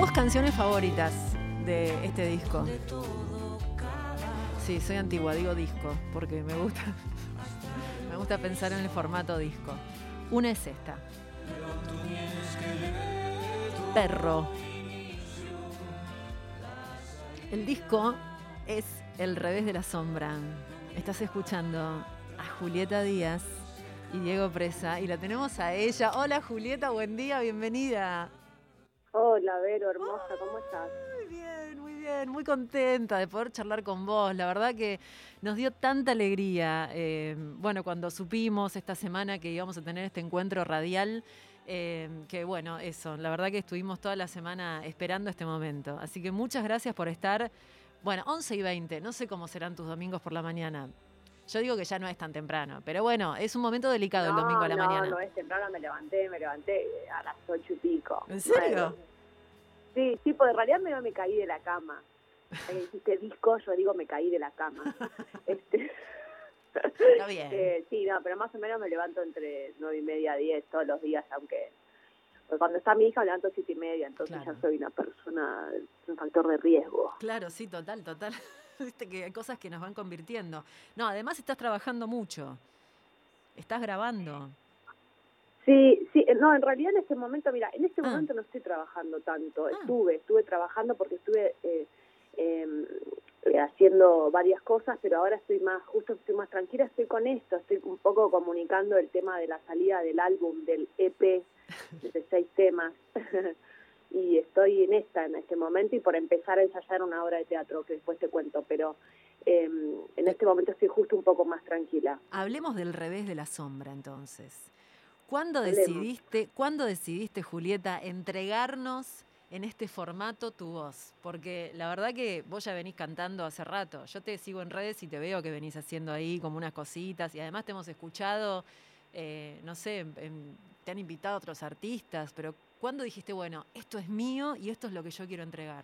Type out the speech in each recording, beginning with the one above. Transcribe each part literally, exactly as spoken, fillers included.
Dos canciones favoritas de este disco. Sí, soy antigua, digo disco, porque me gusta, me gusta pensar en el formato disco. Una es esta. Perro. El disco es El revés de la sombra. Estás escuchando a Julieta Díaz y Diego Presa y la tenemos a ella. Hola Julieta, buen día, bienvenida. Hola Vero, hermosa, ¿cómo estás? Muy bien, muy bien, muy contenta de poder charlar con vos. La verdad que nos dio tanta alegría, eh, bueno, cuando supimos esta semana que íbamos a tener este encuentro radial, eh, que bueno, eso, la verdad que estuvimos toda la semana esperando este momento. Así que muchas gracias por estar. Bueno, once y veinte, no sé cómo serán tus domingos por la mañana. Yo digo que ya no es tan temprano, pero bueno, es un momento delicado no, el domingo a la no, mañana. No, no es temprano, me levanté, me levanté a las ocho y pico. ¿En serio? Nueve. Sí, sí, pues en realidad me, me caí de la cama. Que dijiste disco, yo digo me caí de la cama. este, Está bien. eh, sí, no, pero más o menos me levanto entre nueve y media, diez todos los días, aunque pues cuando está mi hija me levanto a siete y media, entonces claro. Ya soy una persona, un factor de riesgo. Claro, sí, total, total. Viste que hay cosas que nos van convirtiendo. No, además estás trabajando mucho. Estás grabando. Sí, sí, no, en realidad en este momento, mira, en este ah. momento no estoy trabajando tanto. Ah. Estuve, estuve trabajando porque estuve eh, eh, haciendo varias cosas, pero ahora estoy más, justo estoy más tranquila, estoy con esto, estoy un poco comunicando el tema de la salida del álbum, del E P, de seis temas. Y estoy en esta, en este momento, y por empezar a ensayar una obra de teatro, que después te cuento, pero eh, en este momento estoy justo un poco más tranquila. Hablemos del revés de la sombra, entonces. ¿Cuándo Hablemos. decidiste, ¿cuándo decidiste, Julieta, entregarnos en este formato tu voz? Porque la verdad que vos ya venís cantando hace rato. Yo te sigo en redes y te veo que venís haciendo ahí como unas cositas, y además te hemos escuchado, eh, no sé, en, en, te han invitado otros artistas, pero ¿cuándo dijiste, bueno, esto es mío y esto es lo que yo quiero entregar?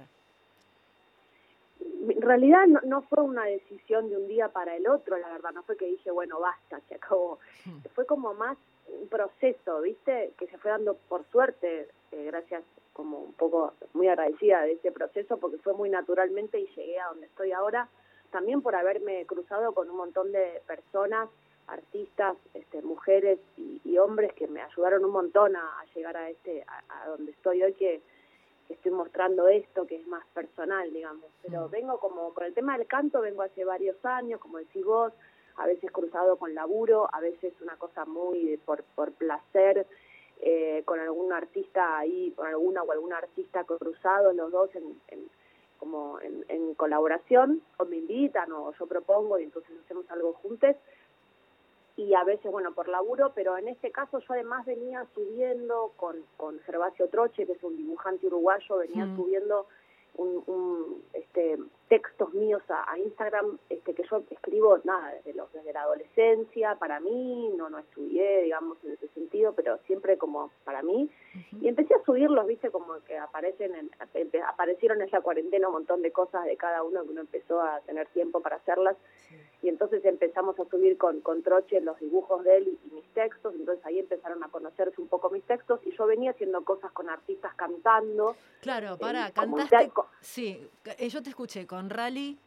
En realidad no, no fue una decisión de un día para el otro, la verdad, no fue que dije, bueno, basta, se acabó. Hmm. Fue como más un proceso, ¿viste? Que se fue dando por suerte, eh, gracias, como un poco muy agradecida de ese proceso, porque fue muy naturalmente y llegué a donde estoy ahora, también por haberme cruzado con un montón de personas, artistas, este, mujeres y, y hombres que me ayudaron un montón a, a llegar a este a, a donde estoy hoy, que estoy mostrando esto, que es más personal, digamos. Pero mm. vengo como, con el tema del canto, vengo hace varios años, como decís vos, a veces cruzado con laburo, a veces una cosa muy por, por placer, eh, con algún artista ahí, con alguna o algún artista cruzado, los dos en, en como en, en colaboración, o me invitan, o yo propongo, y entonces hacemos algo juntos. Y a veces, bueno, por laburo, pero en este caso yo además venía subiendo con, con Gervasio Troche, que es un dibujante uruguayo, venía mm. subiendo un, un, este, textos míos a, a Instagram, este, que yo escribo, nada, desde, los, desde la adolescencia, para mí, no no estudié, digamos, en ese sentido, pero siempre como para mí. Uh-huh. Y empecé a subirlos, viste, como que aparecen en, aparecieron en esa cuarentena un montón de cosas de cada uno, que uno empezó a tener tiempo para hacerlas. Sí. Y entonces empezamos a subir con, con Troche los dibujos de él y, y mis textos, entonces ahí empezaron a conocerse un poco mis textos, y yo venía haciendo cosas con artistas cantando. Claro, para, eh, cantaste, como, sí, yo te escuché con Rally.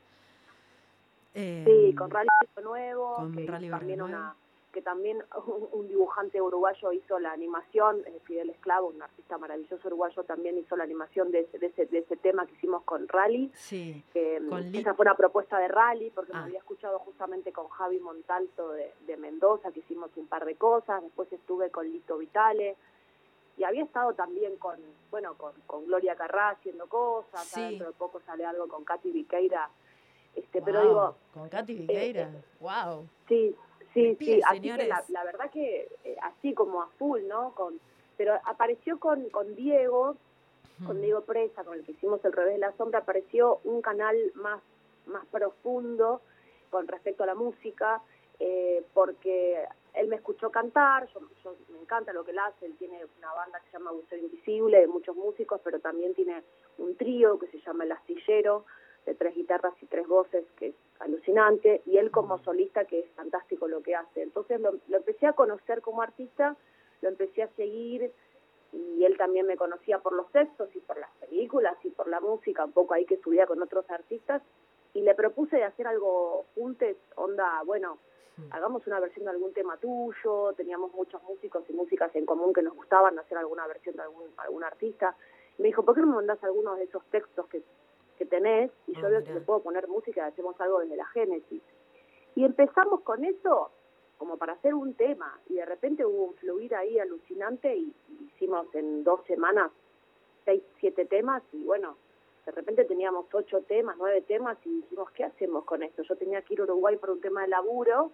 Eh, sí, con Rally Nuevo, con que Rally también Nuevo. una que también un, un dibujante uruguayo hizo la animación, eh, Fidel Esclavo, un artista maravilloso uruguayo, también hizo la animación de ese, de ese, de ese tema que hicimos con Rally. Sí, eh, con esa fue una propuesta de Rally, porque ah. me había escuchado justamente con Javi Montalto de, de Mendoza, que hicimos un par de cosas, después estuve con Lito Vitale, y había estado también con, bueno, con, con Gloria Carrá haciendo cosas, sí. Dentro de poco sale algo con Katy Viqueira. Este, wow. Pero digo, con Katy Viqueira, eh, wow. Sí, sí, pie, sí. Así señores. que la, la verdad que eh, así como a full, ¿no? Con, pero apareció con, con Diego, hmm. con Diego Presa, con el que hicimos El revés de la sombra, apareció un canal más, más profundo con respecto a la música, eh, porque él me escuchó cantar, yo, yo me encanta lo que él hace, él tiene una banda que se llama Buceo Invisible, de muchos músicos, pero también tiene un trío que se llama El Astillero, de tres guitarras y tres voces, que es alucinante, y él como solista, que es fantástico lo que hace. Entonces lo, lo empecé a conocer como artista, lo empecé a seguir, y él también me conocía por los textos y por la experiencia películas y por la música, un poco ahí que estudiaba con otros artistas, y le propuse de hacer algo juntos, onda, bueno, hagamos una versión de algún tema tuyo, teníamos muchos músicos y músicas en común que nos gustaban hacer alguna versión de algún, algún artista. Y me dijo, ¿por qué no me mandás algunos de esos textos que, que tenés? Y yo oh, veo si le puedo poner música y hacemos algo desde la génesis. Y empezamos con eso como para hacer un tema, y de repente hubo un fluir ahí alucinante, y, y hicimos en dos semanas seis, siete temas, y bueno, de repente teníamos ocho temas, nueve temas, y dijimos, ¿qué hacemos con esto? Yo tenía que ir a Uruguay por un tema de laburo,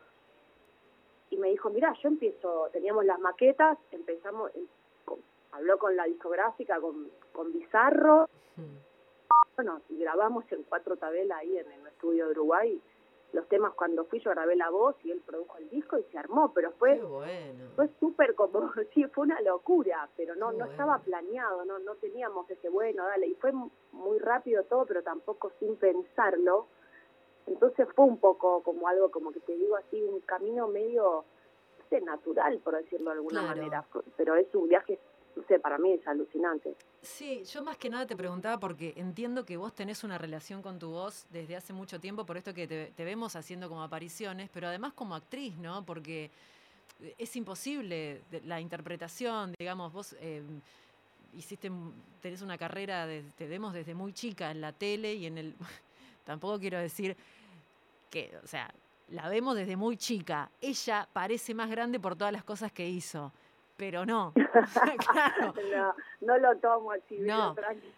y me dijo, mirá, yo empiezo, teníamos las maquetas, empezamos, con, habló con la discográfica, con, con Bizarro, hmm. bueno, y grabamos en cuatro tabelas ahí en el estudio de Uruguay. Los temas, cuando fui yo grabé la voz y él produjo el disco y se armó, pero fue bueno. fue súper como, sí, fue una locura, pero no no bueno. estaba planeado, no no teníamos ese bueno, dale, y fue muy rápido todo, pero tampoco sin pensarlo. Entonces fue un poco como algo, como que te digo así, un camino medio, no sé, natural, por decirlo de alguna claro. manera, pero es un viaje, no sé, para mí es alucinante. Sí, yo más que nada te preguntaba porque entiendo que vos tenés una relación con tu voz desde hace mucho tiempo, por esto que te, te vemos haciendo como apariciones, pero además como actriz, ¿no? Porque es imposible la interpretación, digamos, vos eh, hiciste, tenés una carrera, de, te vemos desde muy chica en la tele y en el... Tampoco quiero decir que, o sea, la vemos desde muy chica. Ella parece más grande por todas las cosas que hizo. Pero no. Claro. No, no lo tomo así, no.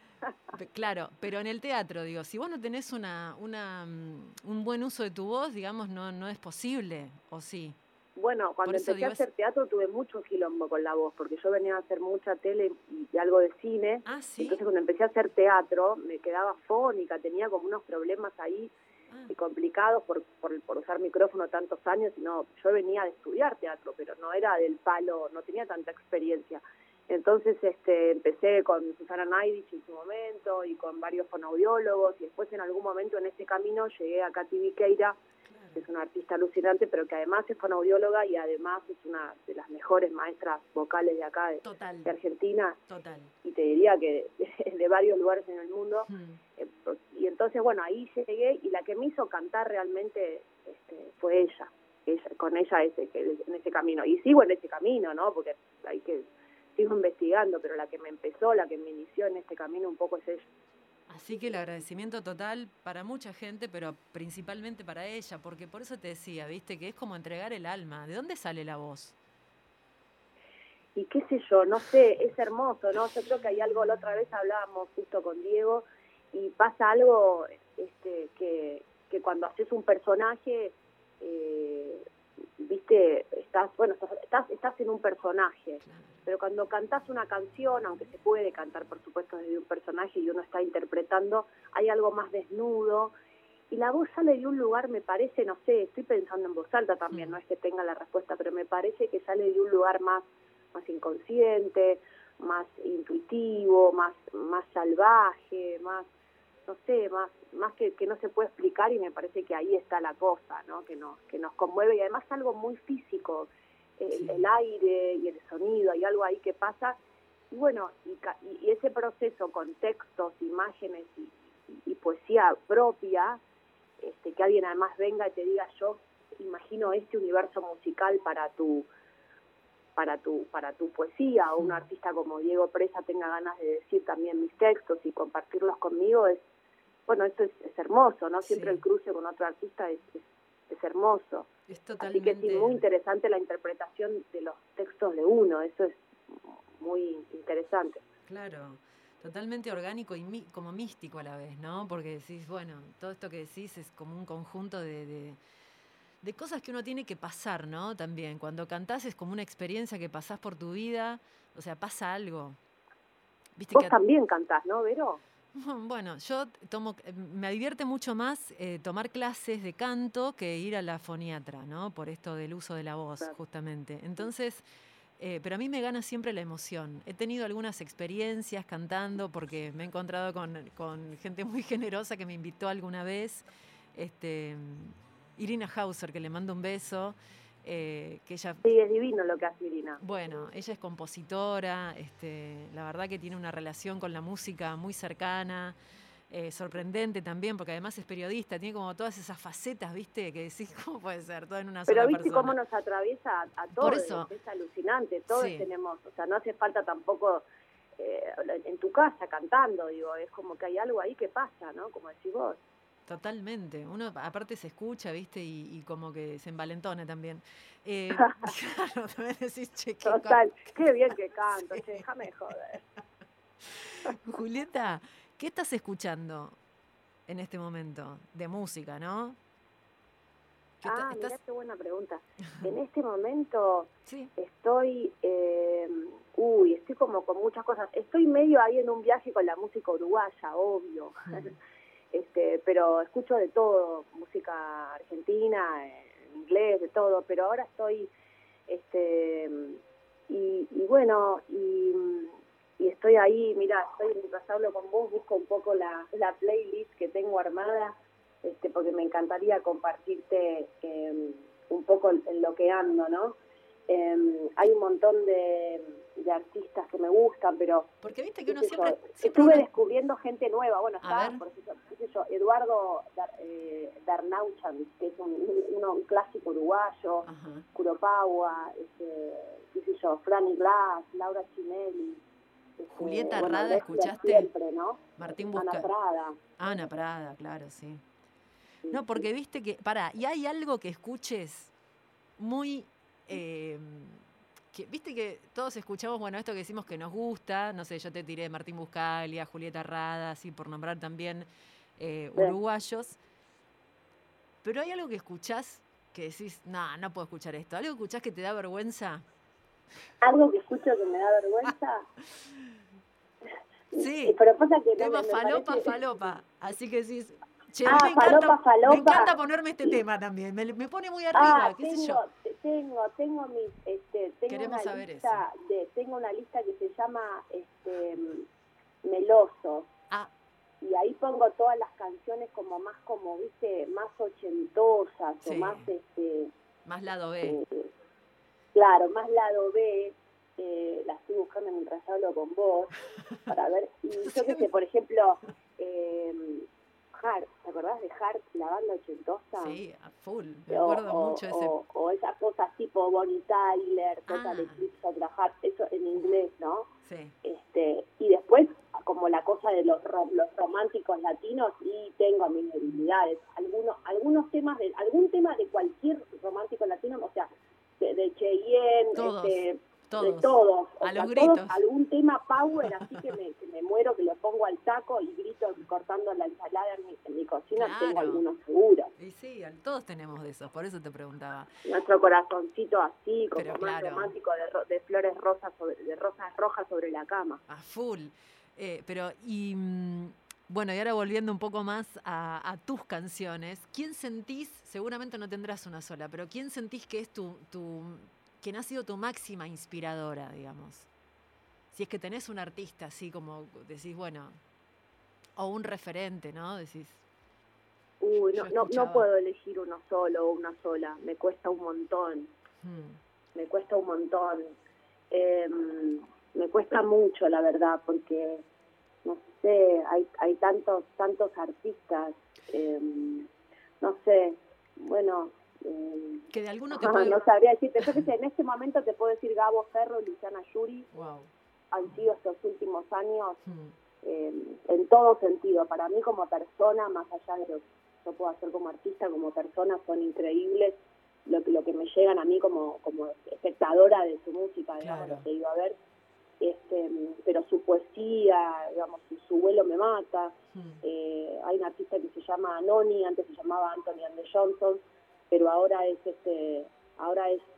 Claro, pero en el teatro, digo, si vos no tenés una, una, un buen uso de tu voz, digamos, no, no es posible, ¿o sí? Bueno, cuando empecé digo, a hacer es... teatro tuve mucho quilombo con la voz, porque yo venía a hacer mucha tele y, y algo de cine. ¿Ah, sí? Entonces cuando empecé a hacer teatro me quedaba fónica, tenía como unos problemas ahí ah. complicados por, por, por usar micrófono tantos años, y no, yo venía de estudiar teatro, pero no era del palo, no tenía tanta experiencia. Entonces este, empecé con Susana Naidich en su momento y con varios fonoaudiólogos, y después en algún momento en ese camino llegué a Katy Viqueira, claro. que es una artista alucinante, pero que además es fonoaudióloga y además es una de las mejores maestras vocales de acá, de, Total. de Argentina. Total. Y te diría que de, de varios lugares en el mundo. Hmm. Eh, y entonces, bueno, ahí llegué, y la que me hizo cantar realmente este, fue ella, ella, con ella ese, que, en ese camino. Y sigo en ese camino, ¿no? Porque hay que... sigo investigando, pero la que me empezó, la que me inició en este camino un poco es ella. Así que el agradecimiento total para mucha gente, pero principalmente para ella, porque por eso te decía, viste, que es como entregar el alma. ¿De dónde sale la voz? Y qué sé yo, no sé, es hermoso, ¿no? Yo creo que hay algo, la otra vez hablábamos justo con Diego, y pasa algo este, que, que cuando haces un personaje, eh, viste, estás, bueno, estás, estás en un personaje. Claro. Pero cuando cantás una canción, aunque se puede cantar, por supuesto, desde un personaje y uno está interpretando, hay algo más desnudo, y la voz sale de un lugar, me parece, no sé, estoy pensando en voz alta también, mm. no es que tenga la respuesta, pero me parece que sale de un lugar más, más inconsciente, más intuitivo, más, más salvaje, más, no sé, más, más que, que no se puede explicar, y me parece que ahí está la cosa, ¿no? Que nos, que nos conmueve, y además algo muy físico. El, sí. el aire y el sonido, hay algo ahí que pasa, y bueno, y, y ese proceso con textos, imágenes y, y, y poesía propia, este, que alguien además venga y te diga, yo imagino este universo musical para tu para tu para tu poesía, o un artista como Diego Presa tenga ganas de decir también mis textos y compartirlos conmigo, es bueno, esto es, es hermoso, ¿no? Siempre sí. el cruce con otro artista es, es es hermoso. Es totalmente... Así que sí, muy interesante la interpretación de los textos de uno, eso es muy interesante. Claro, totalmente orgánico y mí, como místico a la vez, ¿no? Porque decís, bueno, todo esto que decís es como un conjunto de, de, de cosas que uno tiene que pasar, ¿no? También, cuando cantás es como una experiencia que pasás por tu vida, o sea, pasa algo. ¿Viste Vos que a... también cantás, ¿no, Vero? Bueno, yo tomo, me divierte mucho más eh, tomar clases de canto que ir a la foniatra, ¿no? Por esto del uso de la voz, claro. justamente. Entonces, eh, pero a mí me gana siempre la emoción. He tenido algunas experiencias cantando porque me he encontrado con, con gente muy generosa que me invitó alguna vez. Este, Irina Hauser, que le mando un beso. Eh, que ella, sí, es divino lo que hace Irina. bueno, ella es compositora, este, la verdad que tiene una relación con la música muy cercana, eh, sorprendente también, porque además es periodista, tiene como todas esas facetas, ¿viste? Que decís, ¿cómo puede ser? Todo en una Pero sola viste persona. cómo nos atraviesa a, a Por todos, eso, es alucinante, todos sí. tenemos, o sea, no hace falta tampoco eh, en tu casa cantando, digo, es como que hay algo ahí que pasa, ¿no? Como decís vos. Totalmente. Uno aparte se escucha, ¿viste? Y, y como que se envalentona también. Eh, claro, también decís, che, qué... Total, qué qué bien que canto, sí. che, déjame de joder. Julieta, ¿qué estás escuchando en este momento? De música, ¿no? ¿Qué está- Ah, estás... mirá qué buena pregunta. En este momento Sí. estoy, eh, uy, estoy como con muchas cosas. Estoy medio ahí en un viaje con la música uruguaya, obvio. Mm. este, pero escucho de todo, música argentina, en inglés, de todo. Pero ahora estoy, este, y, y bueno, y, y estoy ahí, mira, estoy mientras hablo con vos, busco un poco la, la playlist que tengo armada. Este, porque me encantaría compartirte eh, un poco en lo que ando, ¿no? Eh, hay un montón de, de artistas que me gustan, pero Porque viste que qué uno sé siempre... yo, siempre estuve uno... descubriendo gente nueva. Bueno, A está, ver. por ejemplo, qué sé yo, Eduardo Dar, eh, Darnauchan, que es un, un, un clásico uruguayo, Ajá. Curopagua, este, qué sé yo, Franny Glass, Laura Chinelli. Este, Julieta bueno, Rada, Drexler ¿escuchaste? siempre, ¿no? Martín Ana Busca... Prada. Ana Prada, claro, sí. Sí, No, porque sí. viste que... Pará, ¿y hay algo que escuches muy... Eh, que, viste que todos escuchamos, bueno, esto que decimos que nos gusta, no sé, yo te tiré Martín Buscalia, Julieta Rada, así por nombrar también eh, Sí. uruguayos, pero hay algo que escuchás que decís, no, no puedo escuchar esto, algo que escuchás que te da vergüenza. Algo que escucho que me da vergüenza. Sí, Pero pasa que no tema me, me falopa, parece... falopa, así que decís, che, a mí Ah, me falopa, encanta, me falopa. encanta ponerme este tema también, me, me pone muy Ah, arriba, qué sé tengo, yo. tengo, tengo mis, este, tengo Queremos una saber eso. lista de, tengo una lista que se llama, este, Meloso. Ah, Y ahí pongo todas las canciones como más, como, viste, más ochentosas sí, o más, este, más lado B. eh, claro, más lado B. Eh, la estoy buscando mientras hablo con vos para ver, y yo qué sé, por ejemplo, eh, Heart, ¿te acordás de Heart, la banda ochentosa? Sí, a full, me O, acuerdo o, mucho de ese... o, o esas cosas tipo Bonnie Tyler, Total Ah, Eclipse of the Heart, eso en inglés, ¿no? sí. Este, y después, como la cosa de los, ro- los románticos latinos, y tengo mis debilidades. Algunos, algunos temas, de algún tema de cualquier romántico latino, o sea, de, de Cheyenne, Todos, este, de todos, todos, o a sea, los todos, gritos. algún tema power, así que me, que me muero, que lo pongo al taco y grito cortando la ensalada en mi, en mi cocina, tengo Claro. algunos seguros. Y sí, al- todos tenemos de esos, por eso te preguntaba. Nuestro corazoncito así, como Pero más claro, romántico, de, ro- de flores rosas, sobre, de rosas rojas sobre la cama. a full. Eh, pero, y mm, bueno, y ahora volviendo un poco más a, a tus canciones, ¿quién sentís, seguramente no tendrás una sola, pero quién sentís que es tu, tu, quién ha sido tu máxima inspiradora, digamos? Si es que tenés un artista así como decís, bueno, o un referente, ¿no? Decís, Uy, yo no, no, no escuchaba. puedo elegir uno solo o una sola, me cuesta un montón, Hmm, me cuesta un montón. Eh, me cuesta mucho, la verdad, porque, no sé, hay, hay tantos, tantos artistas, eh, no sé, bueno... Eh, que de alguno te puede... no sabría decirte, yo que sé, en este momento te puedo decir Gabo Ferro y Luciana Yuri, Wow. han sido estos últimos años Hmm, eh, en todo sentido. Para mí como persona, más allá de lo que yo puedo hacer como artista, como persona, son increíbles lo que, lo que me llegan a mí como, como espectadora de su música, digamos, claro. lo que iba a ver. Este, pero su poesía, digamos, su, su vuelo me mata. Hmm. Eh, hay un artista que se llama Noni, antes se llamaba Anthony and the Johnson, pero ahora es este, ahora es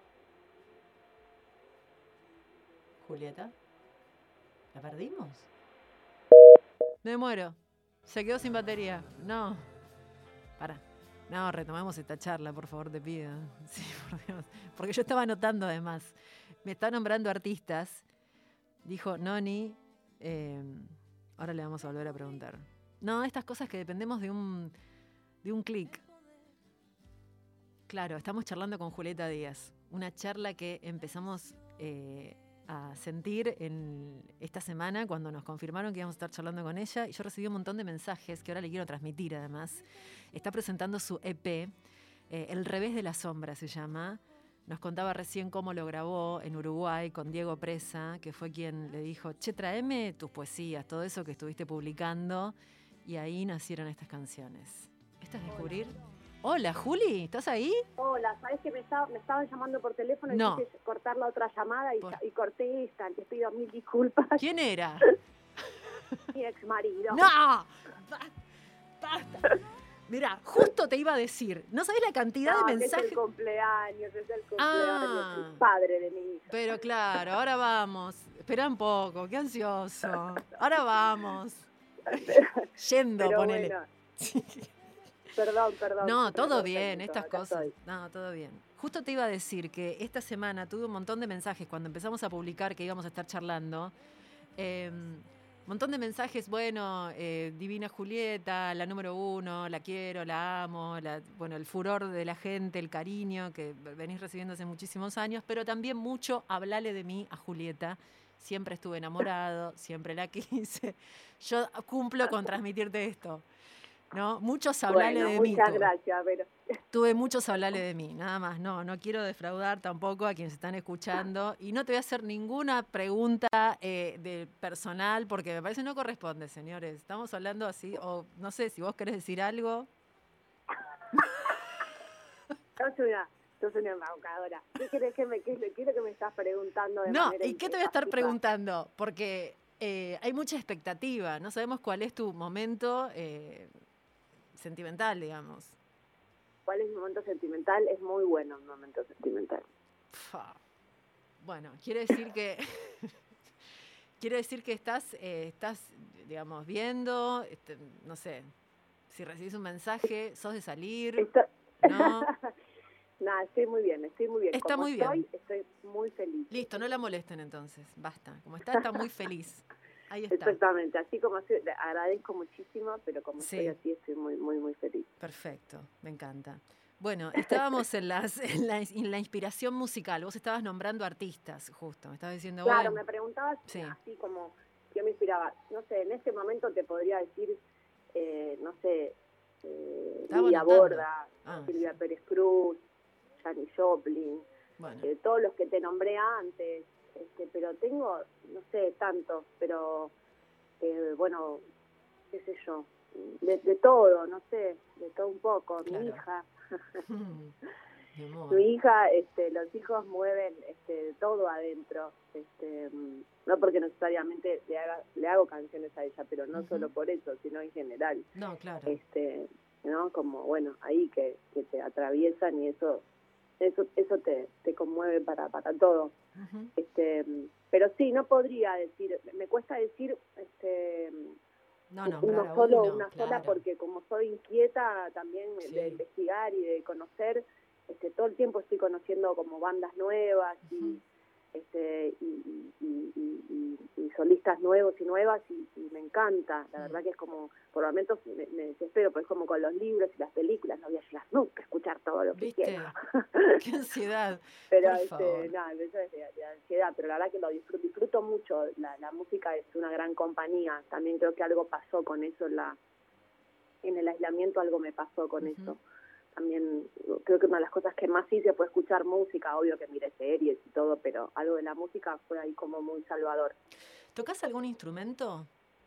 Julieta, ¿la perdimos? Me muero. Se quedó sin batería. No. Para. No, retomamos esta charla, por favor, te pido. Sí, por Dios. Porque yo estaba anotando además. Me está nombrando artistas. Dijo Noni. Eh, ahora le vamos a volver a preguntar. No, estas cosas que dependemos de un, de un clic. Claro, estamos charlando con Julieta Díaz, una charla que empezamos eh, a sentir en esta semana cuando nos confirmaron que íbamos a estar charlando con ella, y yo recibí un montón de mensajes que ahora le quiero transmitir además. Está presentando su E P, eh, El revés de la sombra se llama. Nos contaba recién cómo lo grabó en Uruguay con Diego Presa, que fue quien le dijo, che, traeme tus poesías, todo eso que estuviste publicando, y ahí nacieron estas canciones. ¿Esto es descubrir? Hola, Juli, ¿estás ahí? Hola, ¿sabes que me, estaba, me estaban llamando por teléfono y no. quise cortar la otra llamada y, por... y corté esta? Te pido mil disculpas. ¿Quién era? Mi ex marido. ¡No! ¡Basta! Mirá, justo te iba a decir, ¿no sabés la cantidad no, de mensajes? Es el cumpleaños, es el cumpleaños, ah, el padre de mi hija. Pero claro, ahora vamos. Espera un poco, qué ansioso. Ahora vamos. Yendo, pero ponele. Bueno. Perdón, perdón. No, todo perdón, bien, técnico, estas cosas. Estoy. No, todo bien. Justo te iba a decir que esta semana tuve un montón de mensajes cuando empezamos a publicar que íbamos a estar charlando. Eh, un montón de mensajes, bueno, eh, divina Julieta, la número uno, la quiero, la amo, la, bueno, el furor de la gente, el cariño que venís recibiendo hace muchísimos años, pero también mucho hablale de mí a Julieta. Siempre estuve enamorado, siempre la quise. Yo cumplo con transmitirte esto. ¿No? Muchos hablarle bueno, de mí. Muchas gracias, pero... Tuve muchos hablarle de mí, nada más. No, no quiero defraudar tampoco a quienes están escuchando. Y no te voy a hacer ninguna pregunta eh, de personal, porque me parece no corresponde, señores. Estamos hablando así, o no sé, si vos querés decir algo. Sos una, sos una embaucadora. ¿Qué querés que me, qué, qué es lo que me estás preguntando? De no, manera ¿y qué te voy a estar interactiva? preguntando? Porque eh, hay mucha expectativa. No sabemos cuál es tu momento eh, sentimental, digamos. ¿Cuál es mi momento sentimental? Es muy bueno un momento sentimental. Pfa. Bueno, quiere decir que quiere decir que estás, eh, estás, digamos, viendo, este, no sé, si recibís un mensaje, sos de salir, Esto... no. Nada, estoy muy bien, estoy muy bien. Está Como muy estoy, bien. estoy muy feliz. Listo, no la molesten entonces, basta. Como está, está muy feliz. Ahí está. Exactamente, así como así, agradezco muchísimo, pero como Sí. estoy así, estoy muy, muy, muy feliz. Perfecto, me encanta. Bueno, estábamos en, las, en, la, en la inspiración musical. Vos estabas nombrando artistas, justo. Me estabas diciendo, Claro, bueno. me preguntabas Sí. así como, ¿qué me inspiraba? No sé, en este momento te podría decir, eh, no sé, eh, Estaba Lidia anotando. Borda, Ah, Silvia sí. Pérez Cruz, Janis Joplin, Bueno, eh, todos los que te nombré antes, este, pero tengo, no sé, tantos, pero eh, bueno, qué sé yo, de, de todo, no sé, de todo un poco. Claro. Mi hija, mi amor. mi hija, este, los hijos mueven este, todo adentro, este, no porque necesariamente le, haga, le hago canciones a ella, pero no Ujú. solo por eso, sino en general, No, claro. este, ¿no? Como, bueno, ahí que, que te atraviesan y eso eso eso te, te conmueve para, para todo. Ujú. Este, pero sí, no podría decir, me cuesta decir este No, no nombrar a solo uno, una claro. sola, porque como soy inquieta también Sí. de investigar y de conocer, este todo el tiempo estoy conociendo como bandas nuevas y Ujú. este y, y, y, y, y solistas nuevos y nuevas y, y me encanta, la Mm. verdad que es como, por momentos me, me desespero, pero es como con los libros y las películas, no voy a llegar nunca a escuchar todo lo que ¿Viste? quiero. Qué ansiedad. Pero Por este, favor. no, eso es de, de ansiedad, pero la verdad que lo disfruto, disfruto mucho, la, la música es una gran compañía, también creo que algo pasó con eso en la en el aislamiento, algo me pasó con Ujú. eso. También creo que una de las cosas que más hice fue escuchar música, obvio que miré series y todo, pero algo de la música fue ahí como muy salvador. ¿Tocás algún instrumento?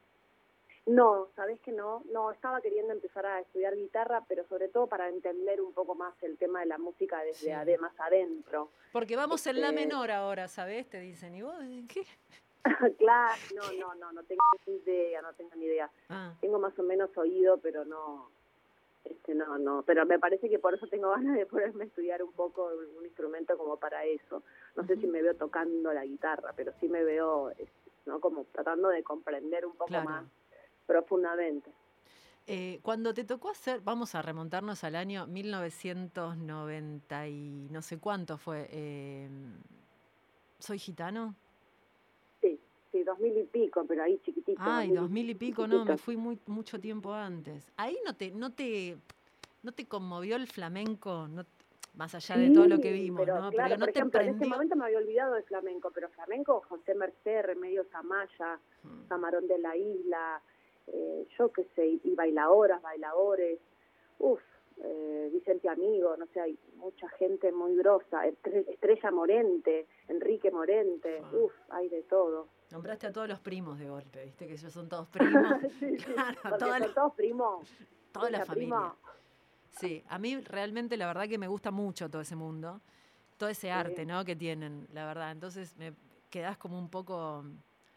No, ¿sabés que no? No, estaba queriendo empezar a estudiar guitarra, pero sobre todo para entender un poco más el tema de la música desde Sí. ade- más adentro. Porque vamos en la Este- menor ahora, ¿sabés? Te dicen. ¿Y vos qué? Claro, no, no, no, no tengo ni idea, no tengo ni idea. Ah, Tengo más o menos oído, pero no, este, no, no, pero me parece que por eso tengo ganas de ponerme a estudiar un poco un instrumento como para eso. No sé Ujú. si me veo tocando la guitarra, pero sí me veo, este, ¿no? Como tratando de comprender un poco claro. más profundamente. Eh, cuando te tocó hacer, vamos a remontarnos al año mil novecientos noventa y no sé cuánto fue. Eh, ¿Soy gitano? Sí, sí, dos mil y pico, pero ahí chiquitito. Ay, dos mil y pico, no, me chiquitito. fui muy mucho tiempo antes. Ahí no te, no te, no te conmovió el flamenco, no, más allá de todo lo que Sí, vimos, pero ¿no? claro, Pero no por te ejemplo, en este prendió. momento me había olvidado de flamenco, pero flamenco, José Mercé, Remedios Amaya, Mm. Camarón de la Isla, eh, yo qué sé, y bailadoras, bailadores, uff, eh, Vicente Amigo, no sé, hay mucha gente muy grosa, Estre- Estrella Morente, Enrique Morente, Fua. uff, hay de todo. Nombraste a todos los primos de golpe, viste que ellos son todos primos. Sí, sí, Claro, porque toda la, son todos primos, toda la mucha familia. prima. Sí, a mí realmente la verdad que me gusta mucho todo ese mundo, todo ese arte, Sí. ¿no? Que tienen, la verdad. Entonces me quedás como un poco,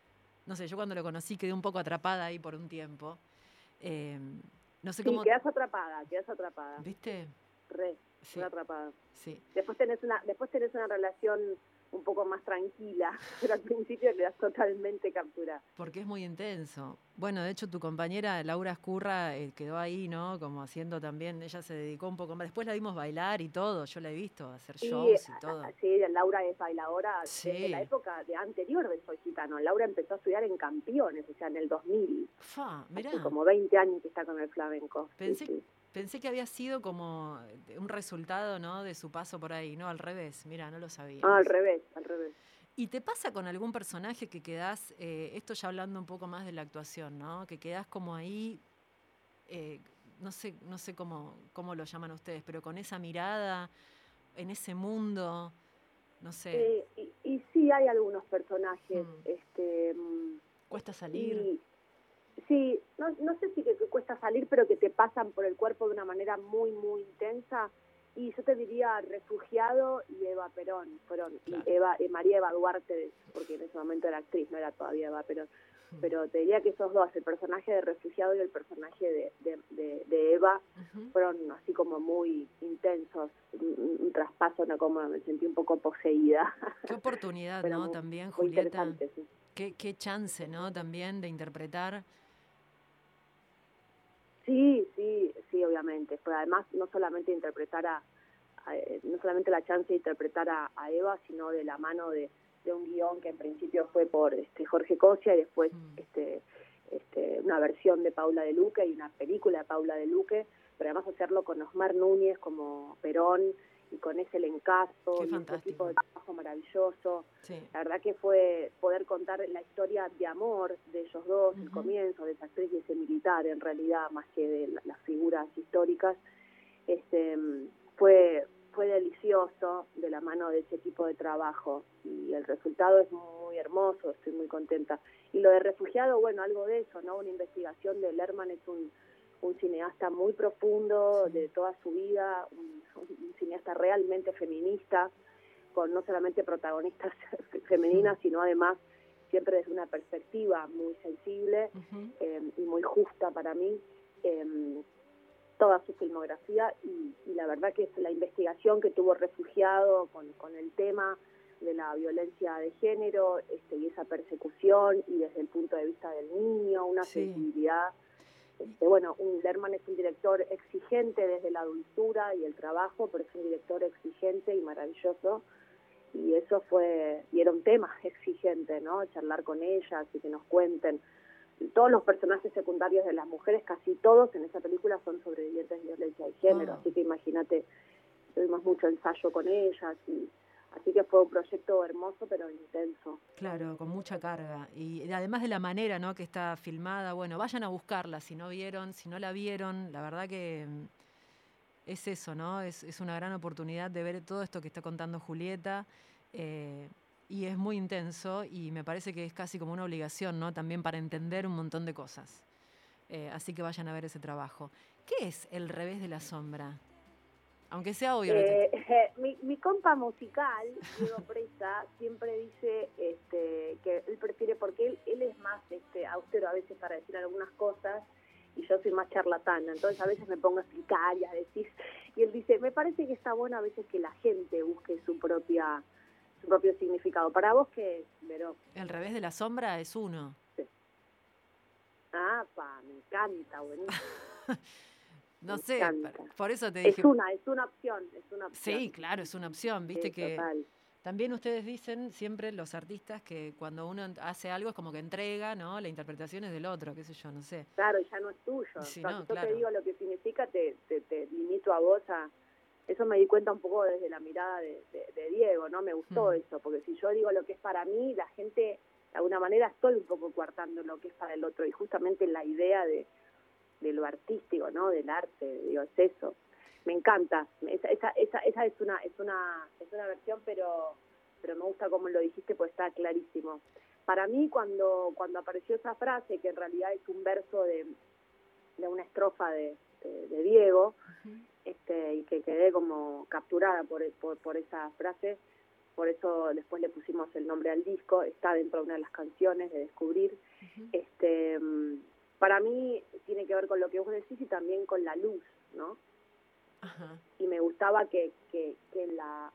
no sé, yo cuando lo conocí quedé un poco atrapada ahí por un tiempo. Eh, no sé Sí, cómo, quedas atrapada, quedas atrapada, ¿viste? re, re Sí, atrapada. sí. Después tenés una, después tenés una relación un poco más tranquila, pero al principio quedas totalmente capturada. Porque es muy intenso. Bueno, de hecho tu compañera Laura Escurra eh, quedó ahí, ¿no? Como haciendo también, ella se dedicó un poco más. Después la vimos bailar y todo, yo la he visto hacer Y shows y todo. sí, Laura es bailadora desde la Sí. época de anterior de Soy Gitano. Laura empezó a estudiar en Campeones, o sea, en el dos mil, Fa, hace mirá. como veinte años que está con el flamenco. Sí, Pensé, sí. pensé que había sido como un resultado, ¿no? De su paso por ahí, ¿no? Al revés, mira, no lo sabía Ah, al eso. revés, al revés. ¿Y te pasa con algún personaje que quedás, eh, esto ya hablando un poco más de la actuación, ¿no? Que quedás como ahí, eh, no sé, no sé cómo, cómo lo llaman ustedes, pero con esa mirada, en ese mundo, no sé, Eh, y, y sí hay algunos personajes, mm, este, mm, cuesta salir. y sí, no, no sé si que, que cuesta salir, pero que te pasan por el cuerpo de una manera muy, muy intensa. Y yo te diría Refugiado y Eva Perón, fueron, y Claro. Eva, eh, María Eva Duarte, porque en ese momento era actriz, no era todavía Eva Perón. Pero te diría que esos dos, el personaje de Refugiado y el personaje de, de, de, de Eva, Ujú. fueron así como muy intensos, un, un traspaso, no, como me sentí un poco poseída, Qué oportunidad, pero ¿no? muy, También, muy Julieta, interesante, sí. qué, qué chance, ¿no? También de interpretar. Sí, sí, sí, obviamente. Pero además no solamente interpretar a, a, no solamente la chance de interpretar a, a Eva, sino de la mano de, de un guión que en principio fue por este Jorge Cosia y después Mm. este, este, una versión de Paula de Luque y una película de Paula de Luque, pero además hacerlo con Osmar Núñez como Perón y con ese Lencazo Qué y ese equipo fantástico. de trabajo maravilloso. Sí. La verdad que fue poder contar la historia de amor de ellos dos, el Ujú. comienzo de esa actriz y ese militar, en realidad, más que de la, las figuras históricas, este, fue, fue delicioso de la mano de ese equipo de trabajo y el resultado es muy hermoso, estoy muy contenta. Y lo de Refugiado, bueno, algo de eso, ¿no? Una investigación de Lerman, es un, un cineasta muy profundo Sí. de toda su vida, un, un cineasta realmente feminista, con no solamente protagonistas femeninas, sino además siempre desde una perspectiva muy sensible Ujú. eh, y muy justa para mí, eh, toda su filmografía y, y la verdad que es la investigación que tuvo Refugiado con, con el tema de la violencia de género este, y esa persecución y desde el punto de vista del niño, una Sí. sensibilidad. Este, bueno, un, Lerman es un director exigente desde la dulzura y el trabajo, pero es un director exigente y maravilloso. Y eso fue, y era un tema exigente, ¿no? Charlar con ellas y que nos cuenten. Todos los personajes secundarios de las mujeres, casi todos en esa película son sobrevivientes de violencia de género, Ah, así que imagínate, tuvimos mucho ensayo con ellas, y así que fue un proyecto hermoso pero intenso. claro, con mucha carga. Y además de la manera, ¿no? Que está filmada, bueno, vayan a buscarla si no vieron, si no la vieron, la verdad que mm, es eso, ¿no? Es, es una gran oportunidad de ver todo esto que está contando Julieta. eh, y es muy intenso y me parece que es casi como una obligación, ¿no? También para entender un montón de cosas. Eh, así que vayan a ver ese trabajo. ¿Qué es El revés de la sombra? Aunque sea obvio lo que... Eh, mi, mi compa musical, Diego Presa, siempre dice este, que él prefiere, porque él, él es más este, austero a veces para decir algunas cosas, y yo soy más charlatana, entonces a veces me pongo a explicar y a decir, y él dice, me parece que está bueno a veces que la gente busque su propia su propio significado. ¿Para vos qué es, Veró? El revés de la sombra es uno. Sí. Ah, pa, me encanta, buenísimo, me No sé, encanta. por eso te Es dije, una, es una opción, es una opción. sí, claro, es una opción, viste Sí, que total. también ustedes dicen siempre los artistas que cuando uno hace algo es como que entrega, ¿no? La interpretación es del otro, qué sé yo, no sé. Claro, ya no es tuyo. Si Cuando no, yo te claro. digo lo que significa, te, te, te limito a vos a, eso me di cuenta un poco desde la mirada de, de, de Diego, ¿no? Me gustó Mm. eso, porque si yo digo lo que es para mí, la gente, de alguna manera, estoy un poco coartando lo que es para el otro, y justamente la idea de, de lo artístico, ¿no? Del arte, digo, es eso. Me encanta, esa, esa, esa, esa es una, es una, es una versión, pero, pero me gusta como lo dijiste, pues está clarísimo. Para mí, cuando, cuando apareció esa frase, que en realidad es un verso de, de una estrofa de, de, de Diego, uh-huh. este, y que quedé como capturada por, por, por esa frase, por eso después le pusimos el nombre al disco, está dentro de una de las canciones de Descubrir. Uh-huh. Este, para mí tiene que ver con lo que vos decís y también con la luz, ¿no? Uh-huh. Y me gustaba que, que, que en la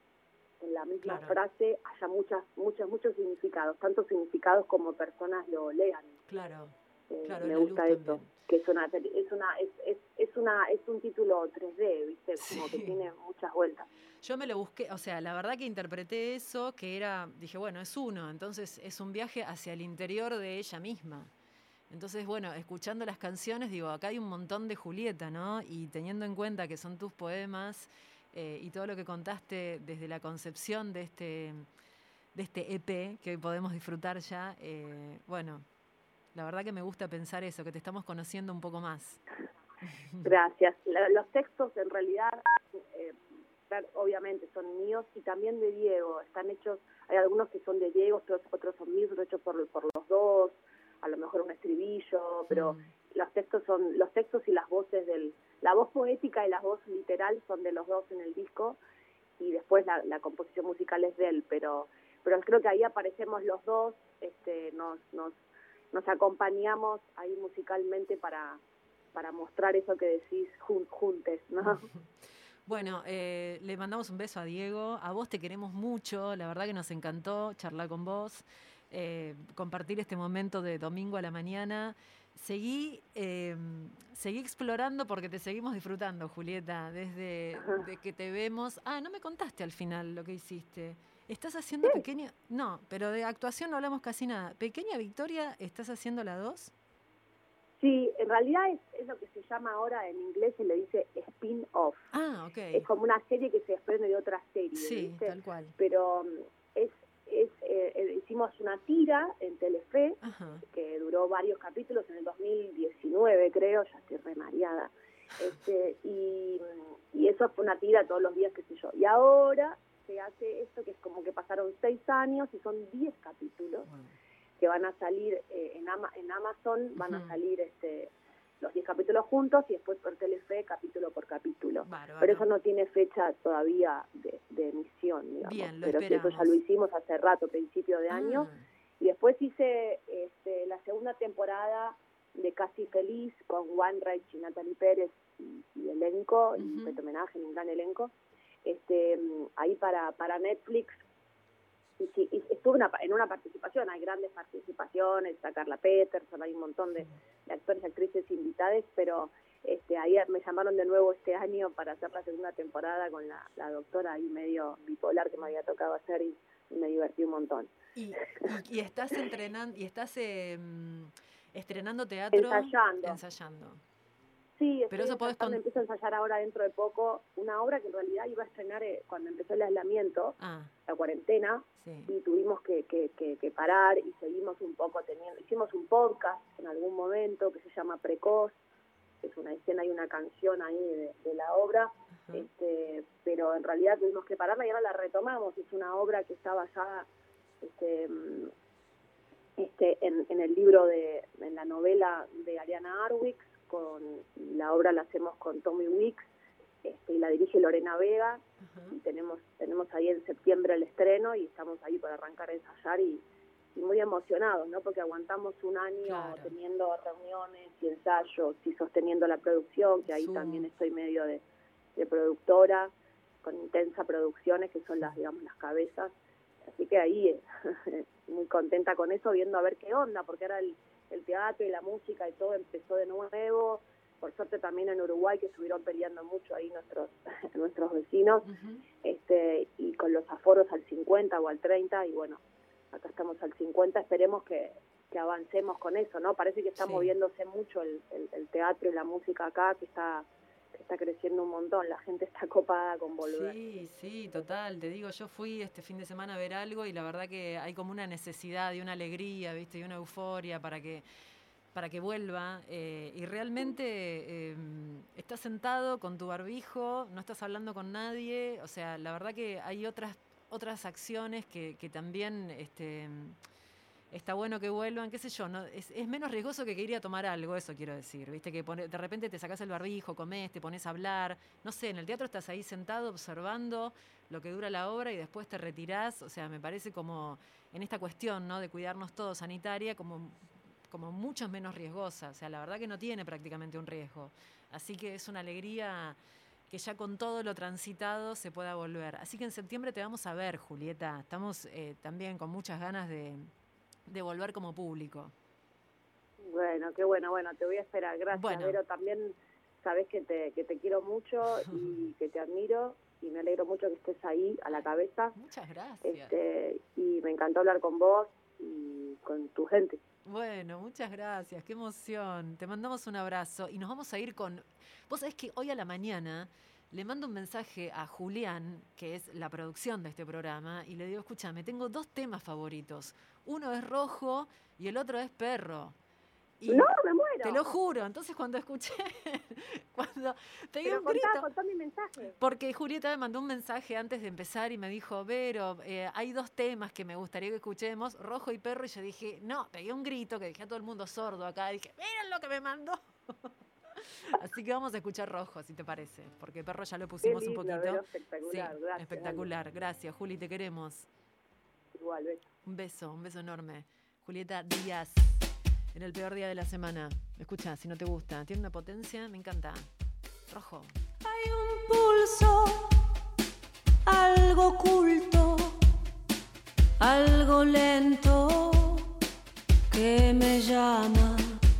en la misma claro. frase haya muchas, muchos, muchos significados, tantos significados como personas lo lean. Claro, eh, claro, me gusta eso, también. que es una, es una, es, es, es una, es un título tres D, viste, como sí. que tiene muchas vueltas. Yo me lo busqué, o sea, la verdad que interpreté eso, que era, dije, bueno, es uno, entonces es un viaje hacia el interior de ella misma. Entonces, bueno, escuchando las canciones, digo, acá hay un montón de Julieta, ¿no? Y teniendo en cuenta que son tus poemas eh, y todo lo que contaste desde la concepción de este, de este E P que hoy podemos disfrutar ya, eh, bueno, la verdad que me gusta pensar eso, que te estamos conociendo un poco más. Gracias. La, los textos en realidad, eh, obviamente son míos y también de Diego. Están hechos, hay algunos que son de Diego, otros, otros son míos, otros hechos por, por los dos, a lo mejor un estribillo, pero mm. los textos son, los textos y las voces del, la voz poética y la voz literal son de los dos en el disco, y después la, la composición musical es de él, pero, pero creo que ahí aparecemos los dos, este, nos, nos, nos acompañamos ahí musicalmente para, para mostrar eso que decís jun, juntes, ¿no? Bueno, eh, le mandamos un beso a Diego, a vos te queremos mucho, la verdad que nos encantó charlar con vos, eh, compartir este momento de domingo a la mañana. Seguí, eh, seguí explorando porque te seguimos disfrutando, Julieta, desde de que te vemos. Ah, no me contaste al final lo que hiciste. ¿Estás haciendo ¿Sí? pequeña? No, pero de actuación no hablamos casi nada. ¿Pequeña Victoria estás haciendo la dos? Sí, en realidad es, es lo que se llama ahora en inglés, se le dice spin-off. Ah, ok. Es como una serie que se desprende de otra serie, sí, ¿viste? tal cual. Pero es, es eh, hicimos una tira en Telefe, ajá, que duró varios capítulos, en el dos mil diecinueve creo, ya estoy re mareada. Este, y, y eso fue una tira todos los días, qué sé yo. Y ahora se hace esto que es como que pasaron seis años y son diez capítulos. Wow. Que van a salir eh, en, Ama, en Amazon, van uh-huh. a salir este, los diez capítulos juntos y después por Telefe capítulo por capítulo. Bárbaro. Pero eso no tiene fecha todavía de, de emisión, digamos. Bien, lo pero esperamos. Eso ya lo hicimos hace rato, principio de ah. año. Y después hice este, la segunda temporada de Casi Feliz con Juan Reich y Natalie Pérez y, y elenco, uh-huh. y Peto Homenaje, un gran elenco. Este, ahí para, para Netflix. Y, sí, y estuve una, en una participación, hay grandes participaciones, está Carla Peterson, hay un montón de, de actores y actrices invitadas, pero este, ahí me llamaron de nuevo este año para hacer la segunda temporada con la, la doctora ahí medio bipolar que me había tocado hacer y, y me divertí un montón. ¿Y, y, y estás entrenando, y estás eh, estrenando teatro? Ensayando. Ensayando. Sí, pero estoy eso podés con... empiezo a ensayar ahora dentro de poco una obra que en realidad iba a estrenar eh, cuando empezó el aislamiento, ah. la cuarentena, sí. y tuvimos que, que, que, que parar y seguimos un poco teniendo, hicimos un podcast en algún momento que se llama Precoz, que es una escena y una canción ahí de, de la obra, uh-huh. este, pero en realidad tuvimos que pararla y ahora la retomamos, es una obra que está basada este, este, en, en el libro de, en la novela de Ariana Harwicz, con la obra la hacemos con Tommy Wicks, este, y la dirige Lorena Vega, uh-huh. y tenemos tenemos ahí en septiembre el estreno y estamos ahí para arrancar a ensayar y, y muy emocionados, ¿no? Porque aguantamos un año claro. teniendo reuniones y ensayos y sosteniendo la producción, que ahí Zoom. También estoy medio de, de productora, con Intensa Producciones, que son las, digamos, las cabezas, así que ahí muy contenta con eso, viendo a ver qué onda, porque ahora el el teatro y la música y todo empezó de nuevo, por suerte también en Uruguay, que estuvieron peleando mucho ahí nuestros nuestros vecinos, uh-huh. este y con los aforos al cincuenta o al treinta, y bueno, acá estamos al cincuenta, esperemos que, que avancemos con eso, ¿no? Parece que está sí. moviéndose mucho el, el, el teatro y la música acá, que está, que está creciendo un montón, la gente está copada con volver. Sí, sí, total, te digo, yo fui este fin de semana a ver algo y la verdad que hay como una necesidad y una alegría, ¿viste? Y una euforia para que para que vuelva, eh, y realmente eh, estás sentado con tu barbijo, no estás hablando con nadie, o sea, la verdad que hay otras otras acciones que, que también este, está bueno que vuelvan, qué sé yo, no, es, es menos riesgoso que, que ir a tomar algo, eso quiero decir, viste, que pone, de repente te sacás el barbijo, comés, te pones a hablar, no sé, en el teatro estás ahí sentado observando lo que dura la obra y después te retirás, o sea, me parece como en esta cuestión, ¿no?, de cuidarnos todos sanitaria, como como mucho menos riesgosa, o sea, la verdad que no tiene prácticamente un riesgo. Así que es una alegría que ya con todo lo transitado se pueda volver. Así que en septiembre te vamos a ver, Julieta. Estamos eh, también con muchas ganas de, de volver como público. Bueno, qué bueno, bueno, te voy a esperar. Gracias, bueno. Vero. También sabes que te, que te quiero mucho y que te admiro y me alegro mucho que estés ahí a la cabeza. Muchas gracias. Este, y me encantó hablar con vos y con tu gente. Bueno, muchas gracias, qué emoción. Te mandamos un abrazo y nos vamos a ir con... Vos sabés que hoy a la mañana le mando un mensaje a Julián, que es la producción de este programa, y le digo, escúchame, tengo dos temas favoritos. Uno es Rojo y el otro es Perro. Y no, me muero. Te lo juro. Entonces cuando escuché, cuando pegué Pero un contá, grito, contá mi mensaje. porque Julieta me mandó un mensaje antes de empezar y me dijo, Vero, eh, hay dos temas que me gustaría que escuchemos, Rojo y Perro, y yo dije, no, pegué un grito que dejé a todo el mundo sordo acá, y dije, miren lo que me mandó. Así que vamos a escuchar Rojo, si te parece, porque Perro ya lo pusimos lindo, un poquito. Vero, espectacular, sí, gracias, espectacular, dale. Gracias, Juli, te queremos. Igual, beso. Un beso, un beso enorme. Julieta Díaz, en el peor día de la semana. Escucha, si no te gusta, tiene una potencia, me encanta. Rojo. Hay un pulso, algo oculto, algo lento que me llama.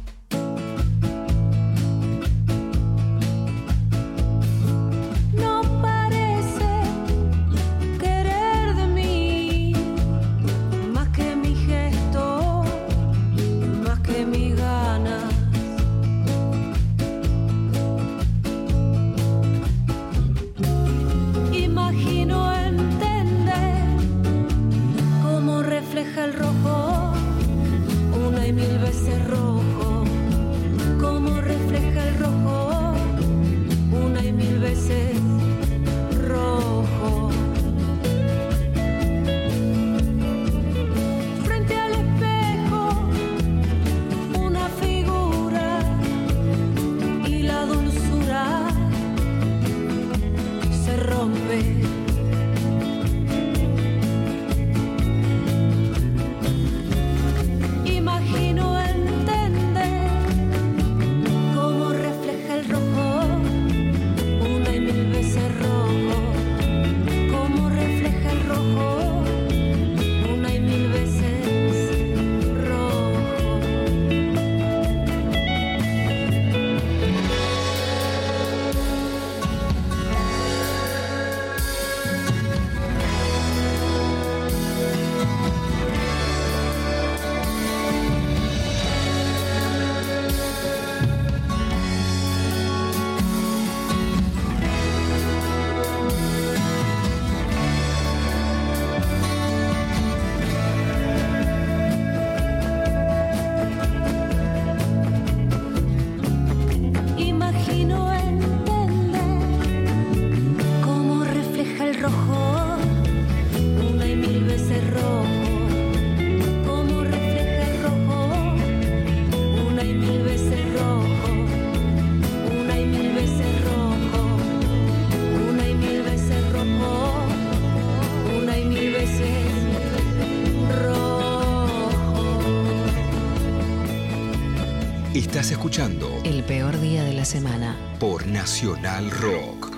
No parece querer de mí más que mi gesto, más que mi gana. Imagino entender cómo refleja el rojo, una y mil veces rojo, cómo refleja el rojo, una y mil veces rojo. Frente al espejo, una figura y la dulzura se rompe. Imagino entender cómo refleja el rojo, una y mil veces rojo, cómo refleja el rojo, una y mil veces rojo. Imagino entender cómo refleja el rojo, una y mil veces rojo, cómo refleja el rojo, una y mil veces rojo, una y mil veces rojo, una y mil veces rojo, una y mil veces rojo. Estás escuchando El peor día de la semana. por Nacional Rock.